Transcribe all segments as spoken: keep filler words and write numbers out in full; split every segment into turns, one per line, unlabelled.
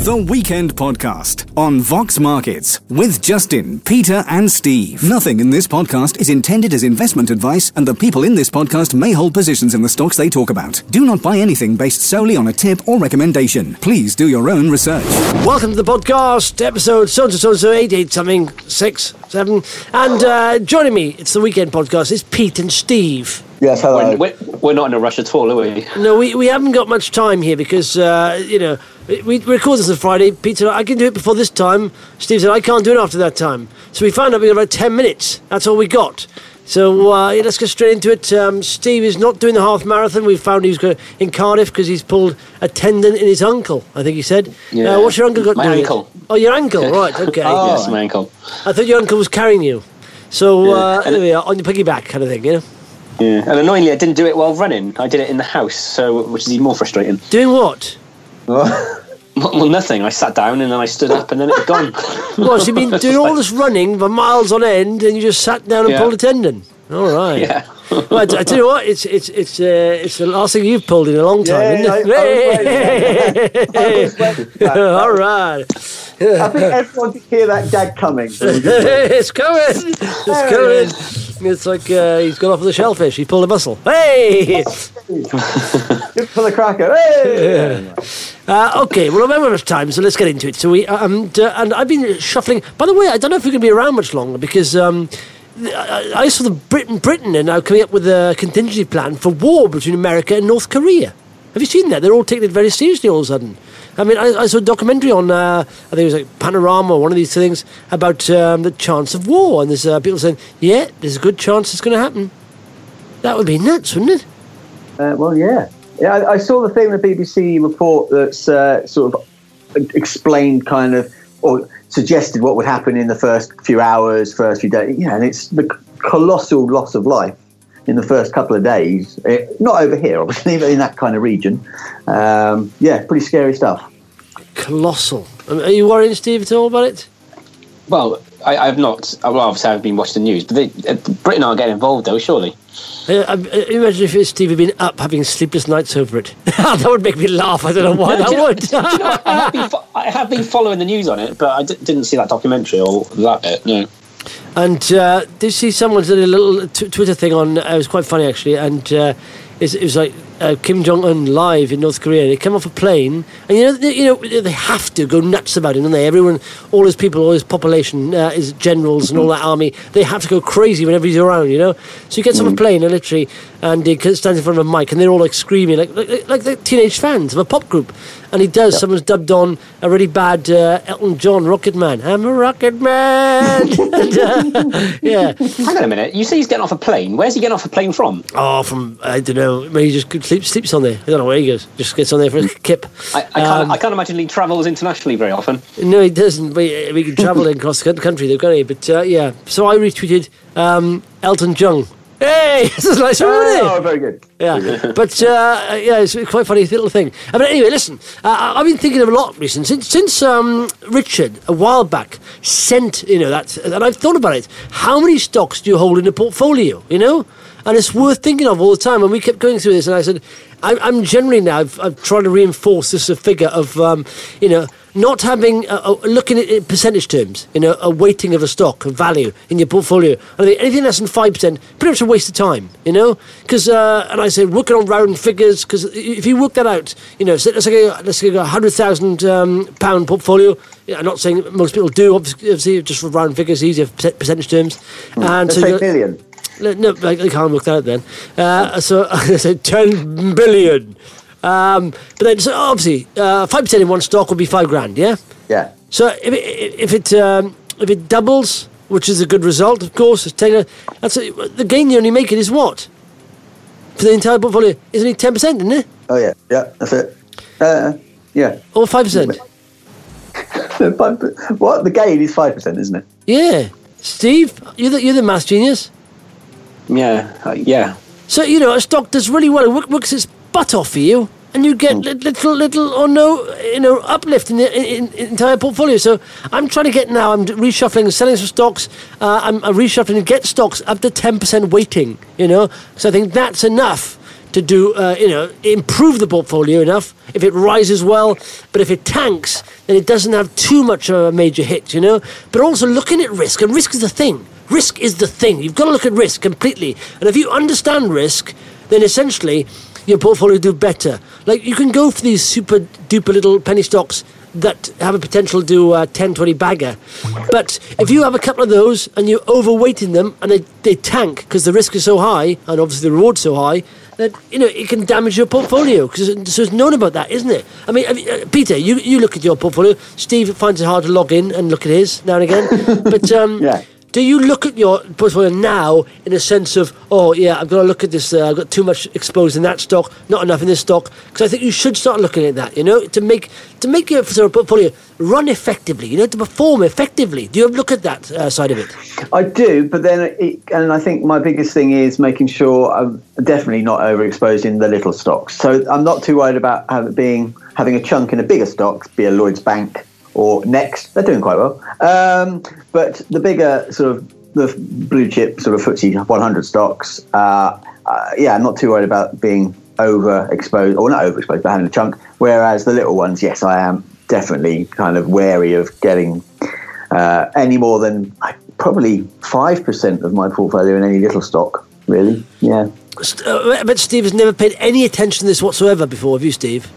The Weekend Podcast on Vox Markets with Justin, Peter and Steve. Nothing in this podcast is intended as investment advice, and the people in this podcast may hold positions in the stocks they talk about. Do not buy anything based solely on a tip or recommendation. Please do your own research.
Welcome to the podcast, episode so-and-so, so-and-so, eight, eight something, six, seven. And uh, joining me, it's the Weekend Podcast, it's Pete and Steve.
Yes, hello.
We're, we're not in a rush at all, are we?
No, we, we haven't got much time here because, uh, you know, we, we record this on Friday. Pete said, I can do it before this time. Steve said, I can't do it after that time. So we found out we got about ten minutes. That's all we got. So uh, yeah, let's get straight into it. Um, Steve is not doing the half marathon. We found he was going in Cardiff because he's pulled a tendon in his ankle, I think he said.
Yeah.
Uh, what's your uncle got
My
doing
ankle.
It? Oh, your ankle, right, okay.
oh. Yes, my ankle.
I thought your uncle was carrying you. So, uh,
Yeah.
there we are, on your piggyback kind of thing, you know?
Yeah. And annoyingly, I didn't do it while running. I did it in the house, so which is even more frustrating.
Doing what?
Well, nothing. I sat down and then I stood up and then it had gone.
What, so you've been doing all this running for miles on end and you just sat down and
Yeah.
pulled a tendon? All right.
Yeah.
Well, I, I tell you what, it's it's it's uh, it's the last thing you've pulled in a long time,
Yeah,
isn't it?
I- I was waiting for that.
All right.
I think everyone could hear that gag coming.
It's coming. It's
There it
coming. It's like uh, he's gone off with a shellfish. He pulled a muscle. Hey!
Good for the cracker. Hey!
Uh, okay, well, remember it's time, so let's get into it. So we um, d- and I've been shuffling. By the way, I don't know if we're going to be around much longer because um, I, I saw the Britain Britain are now coming up with a contingency plan for war between America and North Korea. Have you seen that? They're all taking it very seriously all of a sudden. I mean, I, I saw a documentary on, uh, I think it was like Panorama or one of these things about um, the chance of war, and there's uh, people saying, yeah, there's a good chance it's going to happen. That would be nuts, wouldn't it?
Uh, well, yeah. Yeah, I, I saw the thing in the B B C report that's uh, sort of explained kind of, or suggested what would happen in the first few hours, first few days. Yeah, and it's the colossal loss of life in the first couple of days. It, not over here, obviously, but in that kind of region. Um, yeah, pretty scary stuff.
Colossal. Um, are you worried, Steve, at all about it?
Well, I, I've not. Well, obviously, I've been watching the news, but they, uh, Britain aren't getting involved, though, surely.
Uh, uh, imagine if Steve had been up having sleepless nights over it. That would make me laugh. I don't know why that
do you know,
would.
do you know, I, have been fo- I have been following the news on it, but I d- didn't see that documentary or that bit, no.
And uh, did you see someone did a little t- Twitter thing on? Uh, it was quite funny actually, and uh, it, it was like uh, Kim Jong Un live in North Korea. They come off a plane, and you know, they, you know, they have to go nuts about it, don't they? Everyone, all his people, all his population, uh, his generals and all that army, they have to go crazy whenever he's around, you know. So he gets off a plane, and literally, and he stands in front of a mic, and they're all like screaming, like like, like the teenage fans of a pop group. And he does. Yep. Someone's dubbed on a really bad uh, Elton John Rocket Man. I'm a Rocket Man. and, uh, yeah.
Hang on a minute. You say he's getting off a plane. Where's he getting off a plane from?
Oh, from, I don't know. Maybe he just sleeps, sleeps on there. I don't know where he goes. Just gets on there for a kip.
I, I, can't, um, I can't imagine he travels internationally very often.
No, he doesn't. We, we can travel across the country, though, can't he? But uh, yeah. So I retweeted um, Elton John. Hey, this is nice,
oh,
isn't it?
Oh, very good.
Yeah,
very good.
but uh, yeah, it's quite funny little thing. Uh, but anyway, listen, uh, I've been thinking of a lot recently since since um, Richard a while back sent, you know, that, and I've thought about it. How many stocks do you hold in a portfolio? You know, and it's worth thinking of all the time. And we kept going through this, and I said, I'm, I'm generally now I've, I've tried to reinforce this a figure of, um, you know. Not having, uh, uh, looking at it in percentage terms, you know, a weighting of a stock, of value in your portfolio. I think anything less than five percent, pretty much a waste of time, you know? Because, uh, and I said, working on round figures, because if you work that out, you know, so let's say, let's say a one hundred thousand um, pound portfolio. Yeah, I'm not saying most people do, obviously, just for round figures, easier percentage terms.
Mm.
And
let's
so
say million.
No, I, I can't work that out then. Uh, so I said ten billion. Um, but then, so obviously, uh, five percent in one stock would be five grand, yeah?
Yeah.
So if it, if it, um, if it doubles, which is a good result, of course, it's ten, that's a, the gain you only make it is what? For the entire portfolio, is only ten percent, isn't it?
Oh, yeah. Yeah, that's it. Uh, yeah.
Or five percent?
What? The gain is five percent, isn't it?
Yeah. Steve, you're the, you're the maths genius.
Yeah, uh, yeah.
So, you know, a stock does really well. It work, works its butt off for you. And you get little, little or no, you know, uplift in the in, in entire portfolio. So I'm trying to get now. I'm reshuffling and selling some stocks. Uh, I'm, I'm reshuffling to get stocks up to ten percent weighting. You know, so I think that's enough to do, uh, you know, improve the portfolio enough if it rises well. But if it tanks, then it doesn't have too much of a major hit, you know. But also looking at risk, and risk is the thing. Risk is the thing. You've got to look at risk completely. And if you understand risk, then essentially your portfolio will do better. Like, you can go for these super duper little penny stocks that have a potential to do uh, ten, twenty bagger. But if you have a couple of those and you're overweighting them and they, they tank because the risk is so high and obviously the reward's so high, that, you know, it can damage your portfolio. Because so it's known about that, isn't it? I mean, I mean uh, Peter, you, you look at your portfolio. Steve finds it hard to log in and look at his now and again. But um,
yeah.
do you look at your portfolio now in a sense of, oh, yeah, I've got to look at this, uh, I've got too much exposed in that stock, not enough in this stock? Because I think you should start looking at that, you know, to make to make your sort of portfolio run effectively, you know, to perform effectively. Do you look at that uh, side of it?
I do, but then, it, and I think my biggest thing is making sure I'm definitely not overexposed in the little stocks. So I'm not too worried about having, being, having a chunk in a bigger stock, be a Lloyds Bank or Next. They're doing quite well. Um, but the bigger sort of the blue chip sort of F T S E one hundred stocks, uh, uh, yeah, I'm not too worried about being overexposed, or not overexposed, but having a chunk. Whereas the little ones, yes, I am definitely kind of wary of getting uh, any more than uh, probably five percent of my portfolio in any little stock, really. Yeah.
Uh, but Steve has never paid any attention to this whatsoever before, have you, Steve?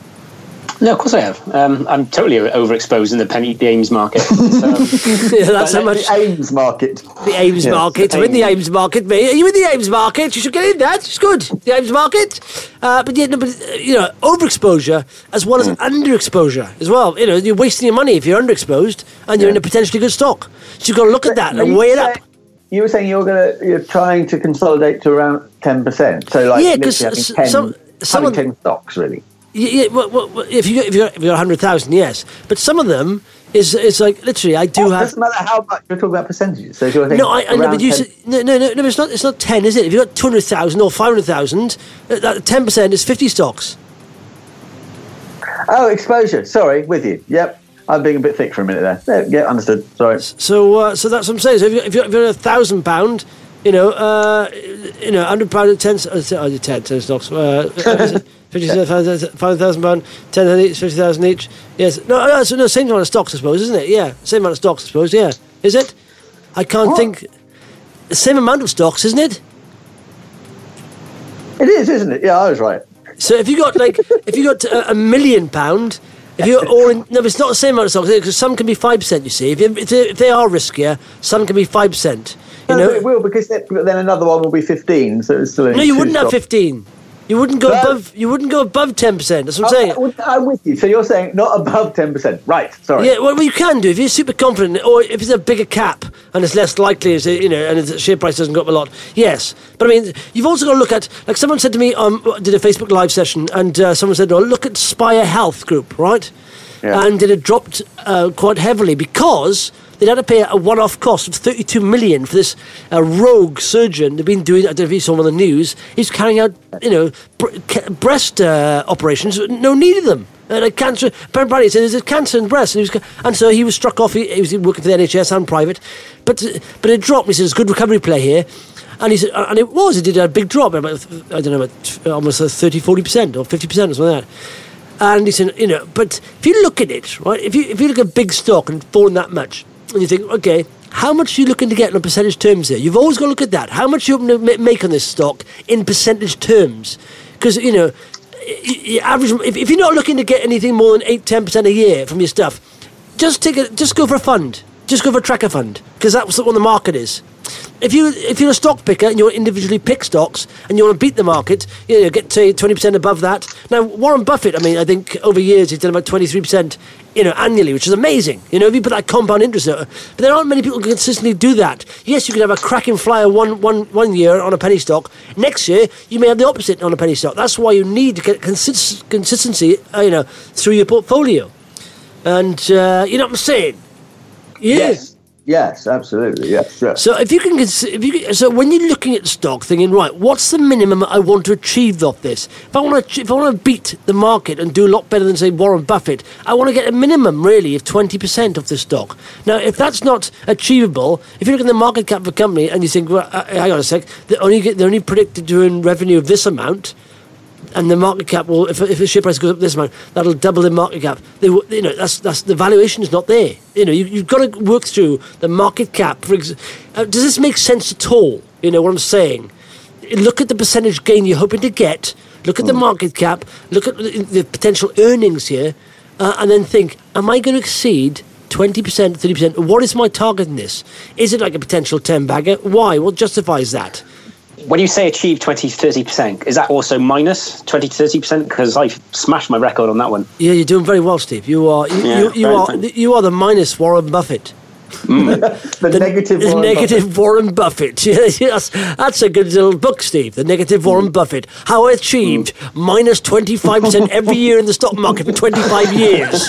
No, of course I have. Um, I'm totally overexposed in the penny, the AIMS market. So,
yeah, that's how much.
The AIMS market.
The AIMS yes, market. I'm in the AIMS market, mate. Are you in the AIMS market? You should get in that. It's good. The AIMS market. Uh, but yeah, no, but uh, you know, overexposure as well as mm. underexposure as well. You know, you're wasting your money if you're underexposed and you're yeah. in a potentially good stock. So you've got to look at that but and weigh it up.
You were saying you're gonna you're trying to consolidate to around ten percent. So like,
yeah, because
ten,
some some
ten stocks really.
Yeah, yeah well, well, if you if you if you got a hundred thousand, yes, but some of them is is like literally. I do
oh,
have.
It doesn't matter how much you're talking about percentages. So if you're
no, I, I know, but you said, no, no, no, no. It's not. It's not ten, is it? If you got two hundred thousand or five hundred thousand, that ten percent is fifty stocks.
Oh, exposure. Sorry, with you. Yep, I'm being a bit thick for a minute there. there yeah, understood. Sorry.
So, uh, so that's what I'm saying. So if you if you're, if you're a thousand pound, you know, uh, you know, hundred pound at ten, uh, ten, ten stocks. Uh, Five thousand pound, ten thousand each, fifty thousand each. Yes, no, no, so no, same amount of stocks, I suppose, isn't it? Yeah, same amount of stocks, I suppose. Yeah, is it? I can't what? think. The same amount of stocks, isn't it?
It is, isn't it? Yeah, I was right.
So if you got like, if you got a, a million pound, if you're all in, no, but it's not the same amount of stocks because some can be five percent. You see, if, you, if they are riskier, some can be five percent. You
no,
know,
it will because then another one will be fifteen. So it's still
no, you wouldn't
stocks.
have fifteen. You wouldn't go but, above. You wouldn't go above ten percent. That's what I'm saying.
I'm with you. So you're saying not above ten percent, right? Sorry.
Yeah. Well, you can do if you're super confident, or if it's a bigger cap and it's less likely, as you know, and the share price doesn't go up a lot. Yes, but I mean, you've also got to look at. Like someone said to me, um, did a Facebook live session, and uh, someone said, "Oh, look at Spire Health Group, right?" Yeah. And it had dropped uh, quite heavily because they'd had to pay a one-off cost of thirty-two million for this uh, rogue surgeon. They've been doing, I don't know if you saw him on the news, he's carrying out, you know, bre- breast uh, operations, no need of them. And a cancer, apparently he said there's a cancer in the breast. And, he was, and so he was struck off, he, he was working for the N H S and private, but but it dropped. He said, there's a good recovery play here. And he said, and it was, it did a big drop, about, I don't know, about almost thirty, forty percent or fifty percent or something like that. And he said, you know, but if you look at it, right, if you if you look at big stock and fallen that much, and you think, okay, how much are you looking to get in percentage terms here? You've always got to look at that. How much are you going to make on this stock in percentage terms? Because, you know, your average, if, if you're not looking to get anything more than eight, ten percent a year from your stuff, just take a, just go for a fund. Just go for a tracker fund, because that's what the market is. If you if you're a stock picker and you individually pick stocks and you want to beat the market, you know, get to twenty percent above that. Now Warren Buffett, I mean, I think over years he's done about twenty-three percent, you know, annually, which is amazing. You know, if you put that compound interest, but there aren't many people who consistently do that. Yes, you can have a cracking flyer one one one year on a penny stock. Next year you may have the opposite on a penny stock. That's why you need to get consist- consistency, uh, you know, through your portfolio. And uh, you know what I'm saying? Yeah.
Yes. Yes, absolutely. Yes, yes.
So if you can, if you can, so when you're looking at stock, thinking, right, what's the minimum I want to achieve off this? If I want to, if I want to beat the market and do a lot better than say Warren Buffett, I want to get a minimum really of twenty percent of the stock. Now, if that's not achievable, if you look at the market cap of a company and you think, well, uh, hang on a sec, they only get, they're only predicted to earn revenue of this amount. and the market cap will, if, if the share price goes up this amount, that'll double the market cap. They, will- you know, that's that's the valuation is not there. You know, you, you've got to work through the market cap. For ex- uh, does this make sense at all? You know what I'm saying? Look at the percentage gain you're hoping to get. Look at the market cap. Look at the, the potential earnings here, uh, and then think: am I going to exceed twenty percent, thirty percent? What is my target in this? Is it like a potential ten bagger? Why? What justifies that?
When you say achieve twenty to thirty percent, is that also minus twenty to thirty percent? Because I smashed my record on that one.
Yeah, you're doing very well, Steve. You are you,
Yeah,
you, you
very
are
thanks.
you are the minus Warren Buffett.
the, negative
The
Warren
negative
Buffett.
Warren Buffett. Yes, yes, that's a good little book, Steve. The negative Warren Buffett. How I achieved minus twenty-five percent every year in the stock market for twenty-five years.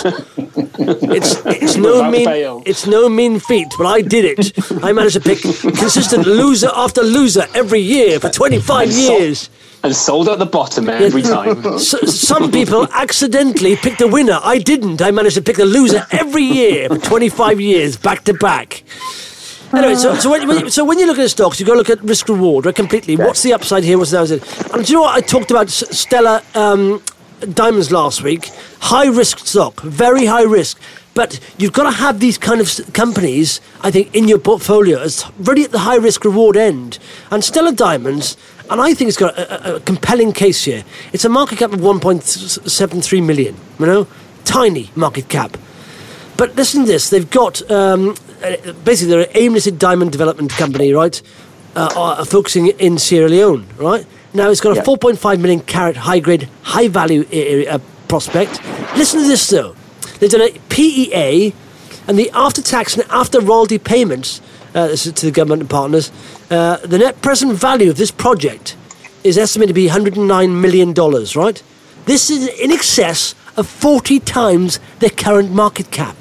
It's it's no
Without
mean
fail.
it's no mean feat, but I did it. I managed to pick consistent loser after loser every year for twenty-five
And so-
years.
And sold at the bottom every time.
So, some people accidentally picked a winner. I didn't. I managed to pick the loser every year for twenty-five years, back to back. Anyway, so so when, when, so when you look at stocks, you've got to look at risk reward, right, completely. What's the upside here? What's the downside? And do you know what? I talked about S- Stella um, Diamonds last week. High risk stock, very high risk. But you've got to have these kind of s- companies, I think, in your portfolio as really at the high risk reward end. And Stella Diamonds, and I think it's got a, a, a compelling case here. It's a market cap of one point seven three million, you know, tiny market cap. But listen to this: they've got um, uh, basically they're an AIM-listed diamond development company, right? Uh, are focusing in Sierra Leone, right? Now it's got a
Yeah.
four point five million carat high grade, high value area, uh, prospect. Listen to this though: they've done a P E A, and the after tax and after royalty payments uh, this is to the government and partners. Uh, the net present value of this project is estimated to be one hundred nine million dollars, right? This is in excess of forty times their current market cap.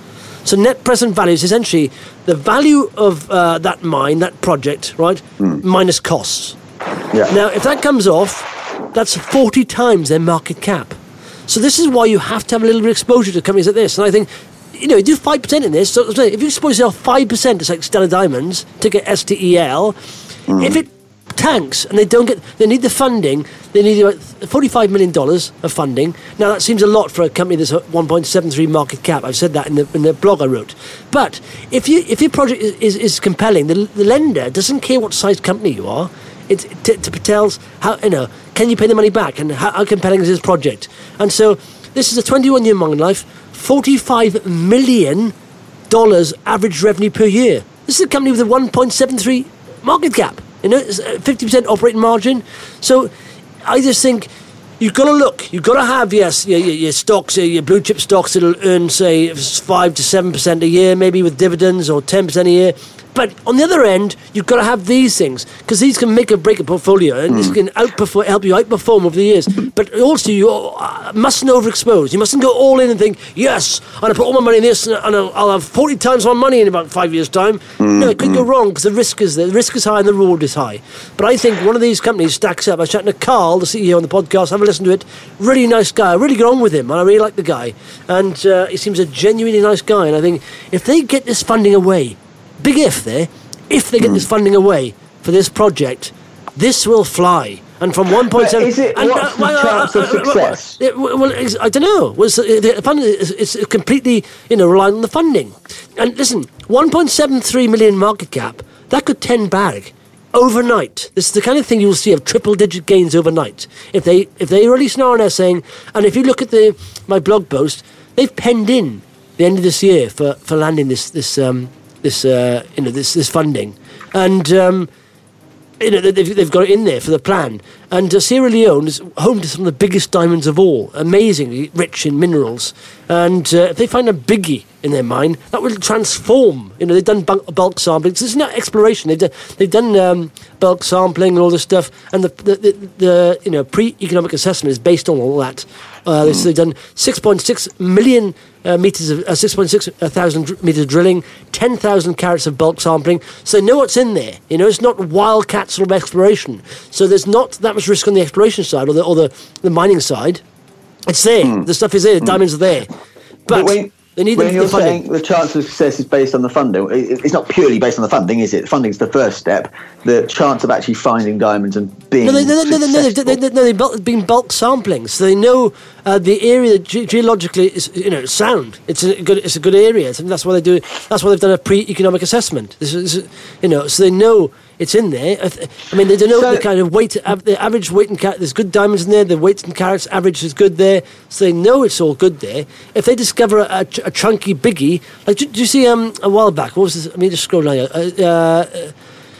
So net present value is essentially the value of uh, that mine, that project, right, minus costs.
Yeah.
Now, if that comes off, that's forty times their market cap. So this is why you have to have a little bit of exposure to companies like this. And I think, you know, you do five percent in this. So if you expose yourself five percent to like Stella Diamonds, ticker S T E L, if it tanks and they don't get, they need the funding, they need about forty-five million dollars of funding. Now that seems a lot for a company that's at one point seven three market cap. I've said that in the, in the blog I wrote. But if you if your project is, is, is compelling, the, the lender doesn't care what size company you are. It t- t- tells how, you know, can you pay the money back and how, how compelling is this project? And so this is a twenty-one year mine life, forty-five million dollars average revenue per year. This is a company with a one point seven three market cap. You know, it's a fifty percent operating margin. So I just think you've got to look. You've got to have, yes, your, your, your stocks, your, your blue chip stocks that'll earn, say, five to seven percent a year, maybe with dividends, or ten percent a year. But on the other end, you've got to have these things, because these can make or break a portfolio, and this can outperform, help you outperform over the years. But also, you uh, mustn't overexpose. You mustn't go all in and think, yes, I'm going to put all my money in this, and I'll, I'll have forty times my money in about five years' time. No, it could go wrong, because the risk is there. The risk is high and the reward is high. But I think one of these companies stacks up. I was chatting to Carl, the C E O, on the podcast. Have a listen to it. Really nice guy. I really got on with him, and I really like the guy. And uh, he seems a genuinely nice guy. And I think if they get this funding away, big if there, if they get this funding away for this project, this will fly. And from one point seven,
But is it-
and,
what's the chance of success?
Well, well, well, it's- I don't know. Well, it's, uh, the funding is it's completely, you know, reliant on the funding. And listen, one point seven three million market cap, that could ten bag overnight. This is the kind of thing you will see of triple-digit gains overnight. If they if they release an R N S saying, and if you look at the my blog post, they've penned in the end of this year for, for landing this this um, this uh, you know this this funding, and um, you know they've, they've got it in there for the plan. And uh, Sierra Leone is home to some of the biggest diamonds of all, amazingly rich in minerals. And uh, if they find a biggie in their mine, that will transform. You know, they've done bulk, bulk sampling. So this is not exploration. They've done, they've done um, bulk sampling and all this stuff. And the the, the, the you know pre-economic assessment is based on all that. Uh, mm. So they've done six point six million uh, meters of uh, six point six thousand dr- meters of drilling, ten thousand carats of bulk sampling. So they know what's in there. You know, it's not wildcat sort of exploration. So there's not that much risk on the exploration side or the or the, the mining side. It's there. Mm. The stuff is there. The diamonds are there. But,
But when,
They need
when
the,
you're
the funding.
saying the chance of success is based on the funding, it- it's not purely based on the funding, is it? Funding's the first step. The chance of actually finding diamonds and being
No, they, no, no, no, no, no,
successful.
they, they, no, they've bulk- been bulk sampling, so they know uh, the area ge- geologically is, you know, it's sound. It's a good, it's a good area. So that's why they do. That's why they've done a pre-economic assessment. This is, this is- you know, so they know it's in there. I, th- I mean, they don't know
So-
the kind of weight, av- the average weight and carat. There's good diamonds in there. The weight and carats average is good there, so they know it's all good there. If they discover a, a, ch- a chunky biggie, like, do, do you see um a while back? What was this? I mean, just scroll down here. Uh, uh,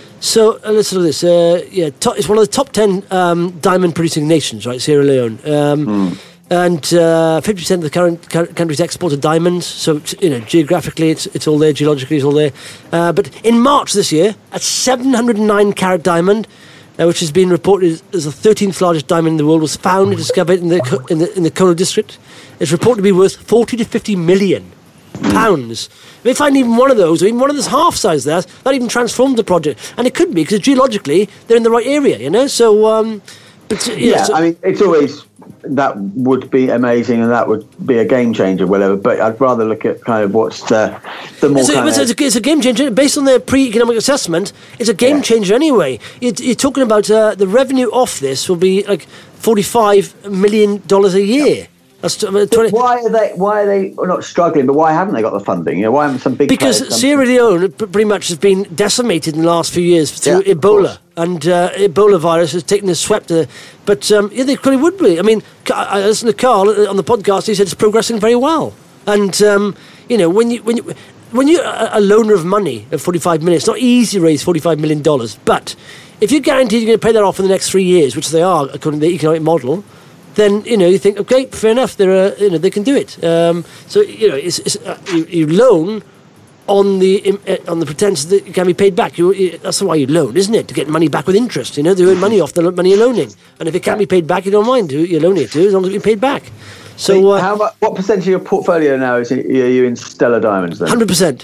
So uh, let's look at this. Uh, yeah, to, it's one of the top ten um, diamond-producing nations, right? Sierra Leone, um,
Hmm.
and uh, fifty percent of the current cou- country's export of diamonds. So it's, you know, geographically, it's it's all there. Geologically, it's all there. Uh, but in March this year, a seven hundred nine carat diamond, uh, which has been reported as the thirteenth largest diamond in the world, was found and discovered in the Co- in the in the Kono district. It's reported to be worth forty to fifty million pounds. If they find even one of those, or even one of this half size there, that even transformed the project. And it could be, because geologically, they're in the right area, you know? So, um, but, uh, yeah,
Yeah,
so,
I mean, it's always, that would be amazing and that would be a game changer, whatever. But I'd rather look at kind of what's the, the more
it's, a,
kind
it's,
of...
a, it's a game changer. Based on their pre-economic assessment, it's a game
Yeah.
changer anyway. You're, you're talking about uh, the revenue off this will be like forty-five million dollars a year. That's t- uh, twenty
Why are they? Why are they not struggling? But why haven't they got the funding? You know, why haven't some big
Because
players done-
Sierra Leone p- pretty much has been decimated in the last few years through
Yeah, of
Ebola,
course.
and uh, Ebola virus has taken a swept. To, but um, yeah, they probably would be. I mean, Ca- I listened to Carl on the podcast. He said it's progressing very well, and um, you know, when you when you when you're a, a loaner of money of forty-five million, it's not easy to raise forty-five million dollars. But if you're guaranteed you're going to pay that off in the next three years, which they are according to the economic model, then you know you think, okay, fair enough. They're uh, you know they can do it. Um, so you know it's, it's, uh, you, you loan on the im- uh, on the pretense that it can be paid back. You, you, that's why you loan, isn't it? To get money back with interest. You know, they earn money off the lo- money you're loaning, and if it can't be paid back, you don't mind who you're loaning it to, as long as it's been paid back. So uh,
How much? What percentage of your portfolio now is are you in Stellar Diamonds? Then
hundred percent.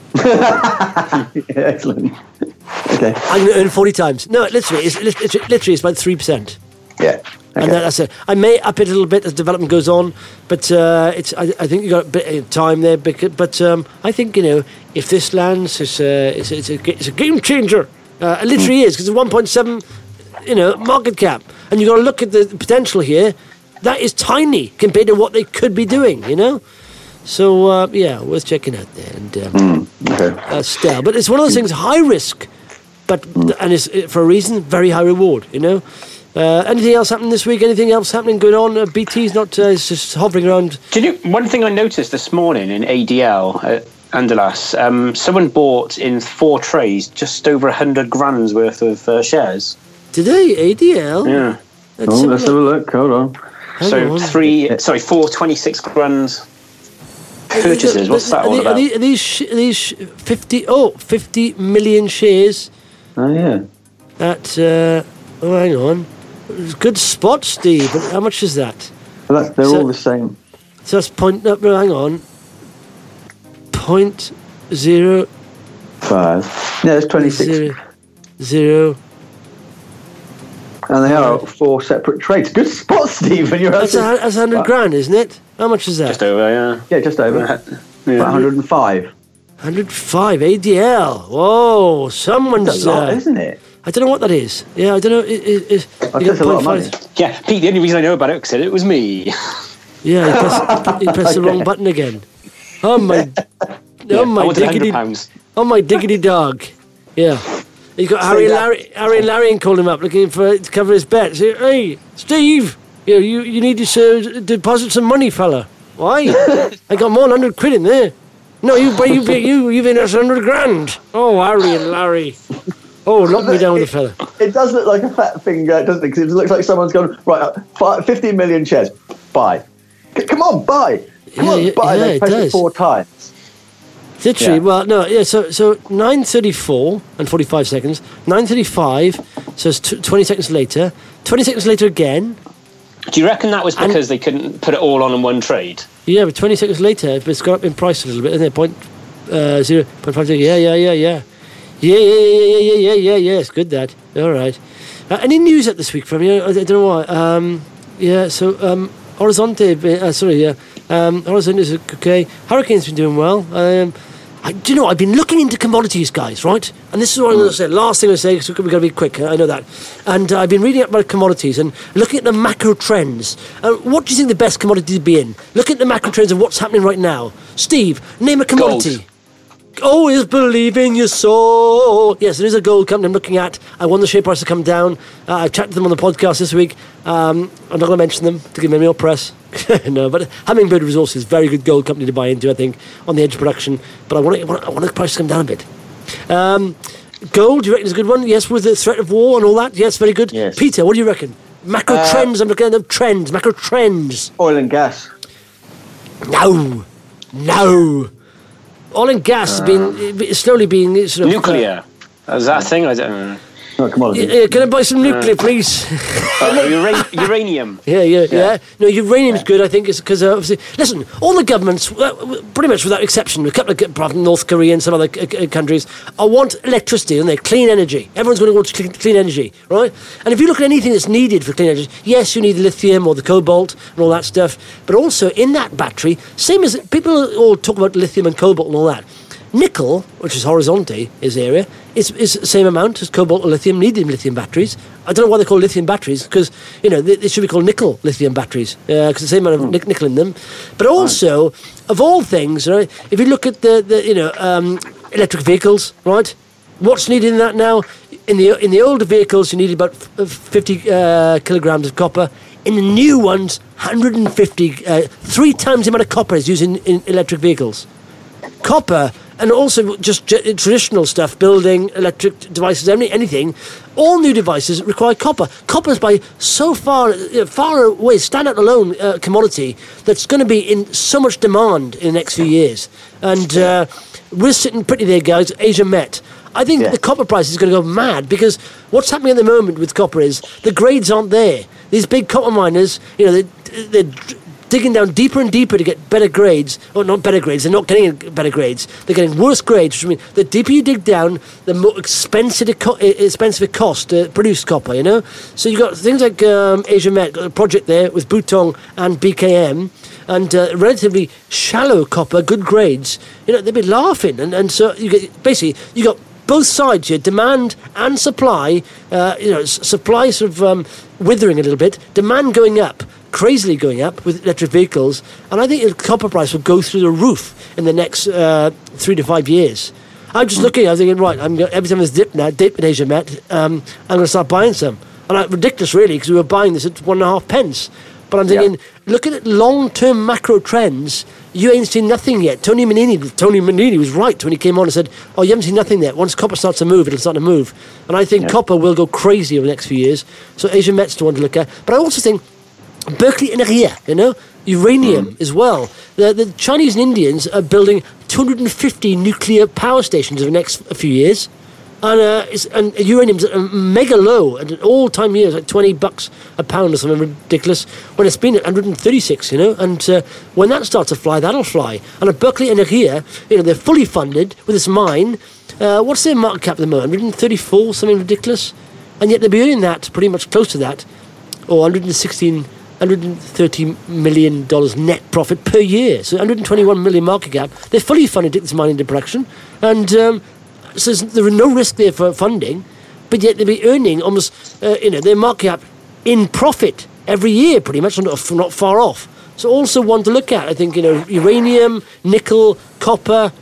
excellent. Okay.
I'm going to earn forty times. No, literally, it's literally, literally it's about three percent.
Yeah. Okay.
And that, that's it. I may up it a little bit as development goes on, but uh, it's. I, I think you got a bit of time there. Because, but um, I think you know if this lands, it's a it's a, it's a, ga- it's a game changer. Uh, it literally is because it's one point seven, you know, market cap, and you got to look at the potential here. That is tiny compared to what they could be doing. You know, so uh, yeah, worth checking out there. And um,
Okay.
uh, Stell, but it's one of those things, high risk, but and it's uh, for a reason, very high reward. You know. Uh, anything else happening this week? Anything else happening going on? Uh, B T's not uh, it's just hovering around.
Do you know, one thing I noticed this morning in A D L at Anderlas, um, someone bought in four trays just over a hundred grand's worth of uh, shares.
Today, A D L.
Yeah.
Let's
Oh,
have a
let's have a
look.
look. Hold on.
Hang
So
on.
three, sorry, four twenty-six grand's purchases. What's that
are
all
these,
about?
Are these, are these, sh- are these sh- fifty? Oh, fifty million shares.
Oh yeah.
At uh, oh, hang on. Good spot, Steve. But how much is that?
Well, that's, they're
So-
all the same.
So that's point. No, no, hang on. Point zero
Five. Yeah, it's twenty-six.
zero zero.
And they are four separate trades. Good spot, Stephen. You're
That's a,
absolutely-
hu- that's a hundred grand, isn't it? How much is that?
Just over, yeah.
Yeah, just over.
Yeah.
About one hundred five.
one hundred five A D L. Whoa, someone's.
That's a lot,
uh,
isn't it?
I don't know what that is. Yeah, I don't know. It, it, it,
Oh,
you
that's
got
a lot of
point
money.
five.
Yeah, Pete, the only reason I know about it because it was me.
Yeah, you pressed, you pressed the wrong button again. Oh my, oh
I
my
wanted
diggity,
one hundred pounds.
oh my diggity dog. Yeah, you got Harry and Larry, Harry and Larry and called him up looking for to cover his bet. Say, hey, Steve, you know, you you need to uh, deposit some money, fella. Why? I got more than hundred quid in there. No, you, but you, you, you've invested hundred grand. Oh, Harry and Larry. Oh, knock me down with the fella.
It does look like a fat finger, doesn't it? Because it looks like someone's gone, right, uh, fi- fifteen million shares. Buy. C- come on, buy. Come
Yeah,
on,
yeah,
buy.
yeah,
they
it
press it
does.
four times.
Literally,
Yeah.
well, no, yeah. So, so nine thirty-four and forty-five seconds. Nine thirty-five. So it's t- twenty seconds later. Twenty seconds later again.
Do you reckon that was
And-
because they couldn't put it all on in one trade?
Yeah, but twenty seconds later, it's got up in price a little bit, isn't it? Point uh, zero point five. Yeah, yeah, yeah, yeah, yeah, yeah, yeah, yeah, yeah, yeah, yeah. It's good that. All right. Uh, any news up this week from you? I, I don't know why. Um, yeah. So um, Horizonte. Uh, sorry. Yeah. Um, Horizon is okay. Hurricane's been doing well. Um, I, do you know, I've been looking into commodities, guys, right? And this is what I'm going to say. Last thing I'm going to say, because we've got to be quick, I know that. And uh, I've been reading up about commodities and looking at the macro trends. Uh, what do you think the best commodity to be in? Look at the macro trends of what's happening right now. Steve, name a commodity.
Gold.
Always believe in your soul. Yes, there is a gold company I'm looking at. I want the share price to come down. Uh, I've chatted to them on the podcast this week. Um, I'm not going to mention them to give them real press. No, but Hummingbird Resources, very good gold company to buy into, I think, on the edge of production. But I want, it, I want, I want the price to come down a bit. Um, gold, do you reckon is a good one? Yes, with the threat of war and all that? Yes, very good.
Yes.
Peter, what do you reckon? Macro
Uh,
trends, I'm looking at the trends, macro trends.
Oil and gas.
No, no. Oil and gas has been slowly being sort of
Nuclear. Is that a thing? I don't know.
Not commodity.
Uh, can I buy some nuclear, please?
Uh, ura- uranium.
Yeah, yeah, yeah. No, uranium's good, I think, because uh, obviously, listen, all the governments, uh, pretty much without exception, a couple of apart from North Korea and some other uh, countries, uh, want electricity and they clean energy. Everyone's going to want clean, clean energy, right? And if you look at anything that's needed for clean energy, yes, you need lithium or the cobalt and all that stuff, but also in that battery, same as people all talk about lithium and cobalt and all that. Nickel, which is Horizonte, his area, is, is the same amount as cobalt or lithium needed in lithium batteries. I don't know why they call lithium batteries, because, you know, they, they should be called nickel lithium batteries, because uh, the same amount of nic- nickel in them. But also, of all things, right, if you look at the, the you know, um, electric vehicles, right, what's needed in that now? In the in the older vehicles, you need about fifty uh, kilograms of copper. In the new ones, one hundred fifty, uh, three times the amount of copper is used in, in electric vehicles. Copper, and also just j- traditional stuff, building, electric devices, any, anything, all new devices require copper. Copper is by so far, you know, far away, standout alone uh, commodity that's going to be in so much demand in the next few years. And uh, we're sitting pretty there, guys, Asia Met. I think
Yeah.
the copper price is going to go mad because what's happening at the moment with copper is the grades aren't there. These big copper miners, you know, they, they're digging down deeper and deeper to get better grades, or not better grades, they're not getting better grades, they're getting worse grades, which means the deeper you dig down, the more expensive it, co- expensive it costs to produce copper, you know? So you've got things like um, Asia Met, got a project there with Butong and B K M, and uh, relatively shallow copper, good grades, you know, they'd be laughing, and, and so you get, basically, you got both sides here, demand and supply, uh, you know, s- supply sort of um, withering a little bit, demand going up, crazily going up with electric vehicles, and I think the copper price will go through the roof in the next uh, three to five years. I'm just looking, I'm thinking, right, I'm gonna, every time there's dip now, dip in Asia Met, um, I'm going to start buying some. And I, ridiculous, really, because we were buying this at one and a half pence. But I'm thinking,
Yeah.
looking at long-term macro trends, you ain't seen nothing yet. Tony Manini, Tony Manini was right when he came on and said, oh, you haven't seen nothing yet. Once copper starts to move, it'll start to move. And I think
Yeah.
copper will go crazy over the next few years. So Asia Met's the one to look at. But I also think Berkeley Energia, you know, uranium as well. The, the Chinese and Indians are building two hundred fifty nuclear power stations over the next few years. And, uh, it's, and uranium's at a mega low at an all-time year, like twenty bucks a pound or something ridiculous, when it's been at one hundred thirty-six, you know. And uh, when that starts to fly, that'll fly. And at Berkeley Energia, you know, they're fully funded with this mine. Uh, what's their market cap at the moment? one hundred thirty-four, something ridiculous. And yet they'll be earning that, pretty much close to that, or one hundred sixteen, one hundred thirty million dollars net profit per year. So one hundred twenty-one million market cap. They're fully funded to get this mine into production. And um, so there is no risk there for funding, but yet they'll be earning almost, uh, you know, their market cap in profit every year, pretty much, not, not far off. So also one to look at. I think, you know, uranium, nickel, copper,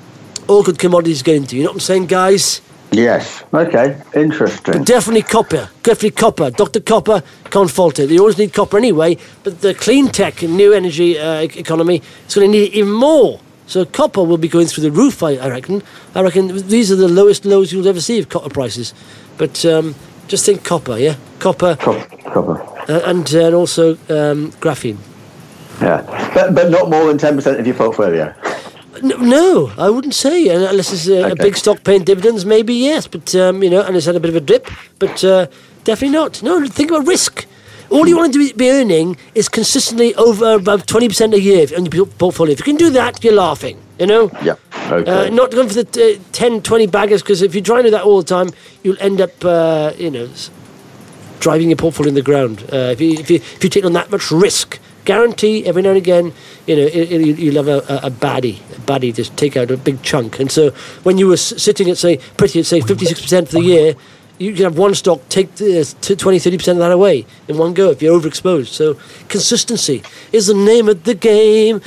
all good commodities to get into. You know what I'm saying, guys?
Yes. Okay. Interesting.
Definitely copper. Definitely copper. Doctor Copper, can't fault it. You always need copper anyway, but the clean tech and new energy uh, economy is going to need it even more. So copper will be going through the roof, I, I reckon. I reckon these are the lowest lows you'll ever see of copper prices. But um, just think copper, yeah? Copper.
Copper. Copper.
Uh, and, uh, and also um, graphene.
Yeah. But, but not more than ten percent of your portfolio.
No, no, I wouldn't say, unless it's a,
Okay.
a big stock paying dividends, maybe yes, but, um, you know, and it's had a bit of a dip, but uh, definitely not. No, think about risk. All you want to be earning is consistently over above twenty percent a year on your portfolio. If you can do that, you're laughing, you know?
Yeah. Okay.
Uh, not going for the uh, ten, twenty baggers, because if you try and do that all the time, you'll end up, uh, you know, s- driving your portfolio in the ground. Uh, if, you, if, you, if you take on that much risk Guarantee every now and again, you know, it, it, you'll have a, a baddie, a baddie just take out a big chunk. And so when you were s- sitting at, say, pretty at, say, fifty-six percent for the year, you can have one stock take uh, twenty, thirty percent of that away in one go if you're overexposed. So consistency is the name of the game.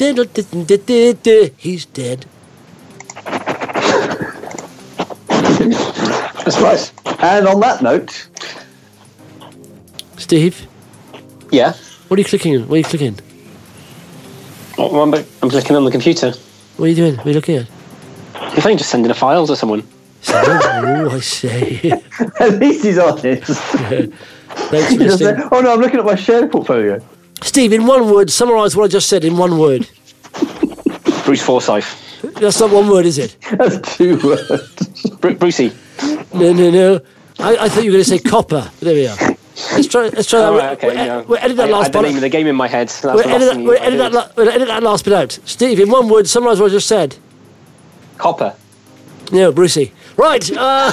He's dead.
That's right. And on that note,
Steve,
Yeah.
what are you clicking? What are you clicking?
Oh, I'm, I'm clicking on the computer.
What are you doing? What are you looking at?
I think just sending a file to someone.
Oh, I say.
at least he's honest.
Thanks for
He doesn't
listening.
say, oh no, I'm looking at my share portfolio.
Steve, in one word, summarise what I just said in one word.
Bruce Forsyth.
That's not one word, is it?
That's two words.
Bru- Brucey.
No, no, no. I, I thought you were going to say copper. There we are. Let's try. Let's try that.
Oh, right, okay,
we'll,
yeah.
we'll edit that
I, I
last
had the
part.
name of the game in my head. So that's
We'll
the
edit
last
that.
thing
We'll
I
edit
did.
that, la- we'll edit that last bit out. Steve, in one word, summarise what I just said.
Copper.
No, Brucey. Right. Uh,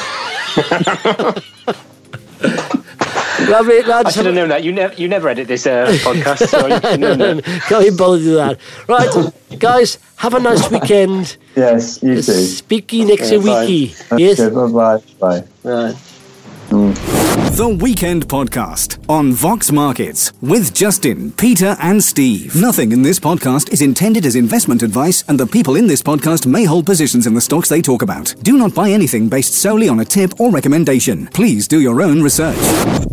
lovely. Lads,
I should have known that. You never, you never edit this uh, podcast, so you should have known that.
Can't even bother to do that. Right, guys, have a nice weekend.
Yes, you too.
Speaky next
Yeah, bye.
weeky. Yes.
Okay, bye-bye. Bye.
Right.
The Weekend Podcast on Vox Markets with Justin, Peter and Steve. Nothing in this podcast is intended as investment advice, and the people in this podcast may hold positions in the stocks they talk about. Do not buy anything based solely on a tip or recommendation. Please do your own research.